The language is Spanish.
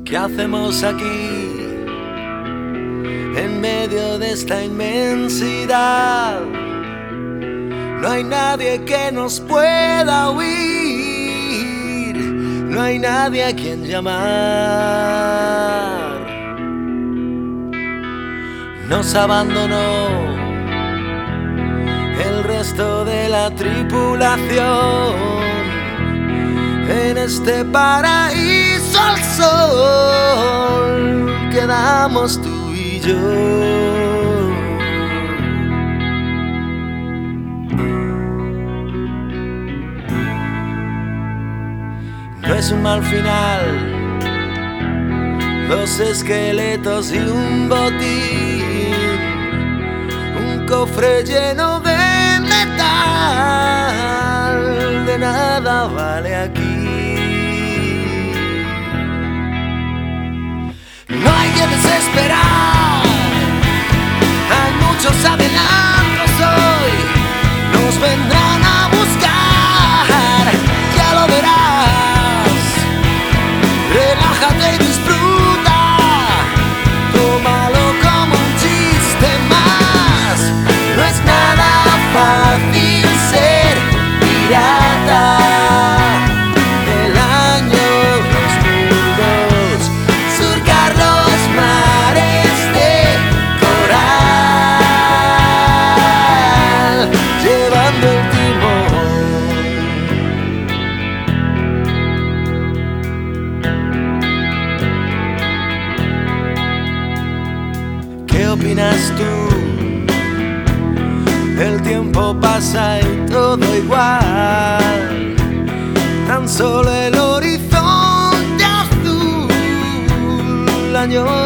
¿Qué hacemos aquí en medio de esta inmensidad? No hay nadie que nos pueda oír, no hay nadie a quien llamar. Nos abandonó el resto de la tripulación. En este paraíso al sol quedamos tú y yo. No es un mal final, dos esqueletos y un botín, un cofre lleno de metal, de nada vale aquí. No hay que desesperar, hay muchos adelantos hoy, nos vendrán a buscar, ya lo verás. Relájate y disfruta, tómalo como un chiste más. No es nada fácil ser pirata del año 2002, surcar los mares de coral, llevando el timón. ¿Qué opinas tú? El tiempo pasa y todo igual, tan solo el horizonte azul añora